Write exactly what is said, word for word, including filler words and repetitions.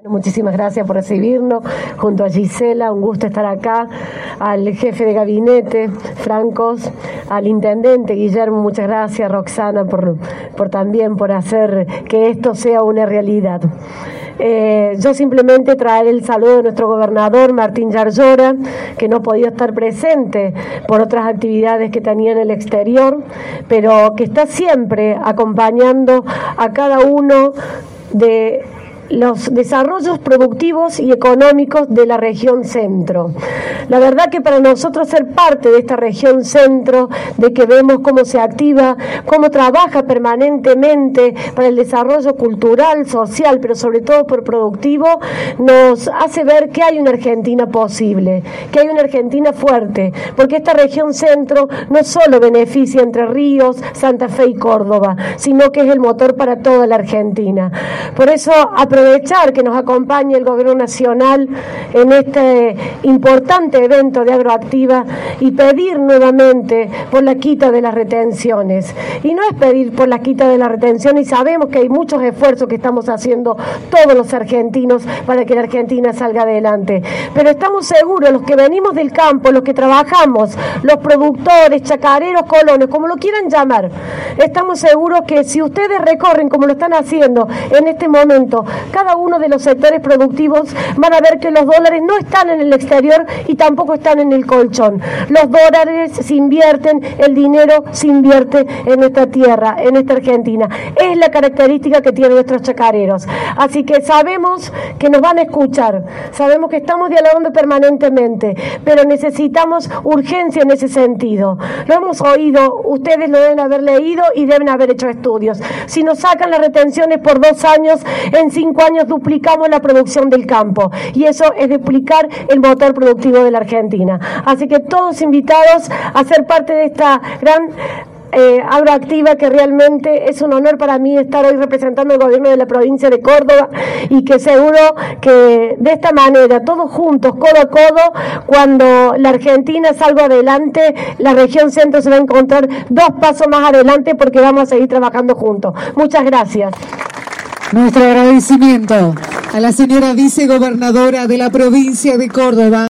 Muchísimas gracias por recibirnos, junto a Gisela, un gusto estar acá, al jefe de gabinete, Francos, al intendente Guillermo, muchas gracias, Roxana, por, por también por hacer que esto sea una realidad. Eh, yo simplemente traer el saludo de nuestro gobernador Martín Yarlora, que no podía estar presente por otras actividades que tenía en el exterior, pero que está siempre acompañando a cada uno de los desarrollos productivos y económicos de la región centro. La verdad que para nosotros ser parte de esta región centro, de que vemos cómo se activa, cómo trabaja permanentemente para el desarrollo cultural, social, pero sobre todo por productivo, nos hace ver que hay una Argentina posible, que hay una Argentina fuerte, porque esta región centro no solo beneficia Entre Ríos, Santa Fe y Córdoba, sino que es el motor para toda la Argentina. Por eso, aprovechar que nos acompañe el Gobierno Nacional en este importante evento de Agroactiva y pedir nuevamente por la quita de las retenciones. Y no es pedir por la quita de las retenciones, y sabemos que hay muchos esfuerzos que estamos haciendo todos los argentinos para que la Argentina salga adelante. Pero estamos seguros, los que venimos del campo, los que trabajamos, los productores, chacareros, colonos, como lo quieran llamar, estamos seguros que si ustedes recorren como lo están haciendo en este momento, cada uno de los sectores productivos, van a ver que los dólares no están en el exterior y tampoco están en el colchón. Los dólares se invierten, el dinero se invierte en esta tierra, en esta Argentina. Es la característica que tienen nuestros chacareros. Así que sabemos que nos van a escuchar, sabemos que estamos dialogando permanentemente, pero necesitamos urgencia en ese sentido. Lo hemos oído, ustedes lo deben haber leído y deben haber hecho estudios. Si nos sacan las retenciones por dos años, en cinco años duplicamos la producción del campo, y eso es duplicar el motor productivo de la Argentina. Así que todos invitados a ser parte de esta gran Eh, agroactiva, que realmente es un honor para mí estar hoy representando al gobierno de la provincia de Córdoba, y que seguro que de esta manera, todos juntos, codo a codo, cuando la Argentina salga adelante, la región centro se va a encontrar dos pasos más adelante, porque vamos a seguir trabajando juntos. Muchas gracias. Nuestro agradecimiento a la señora vicegobernadora de la provincia de Córdoba.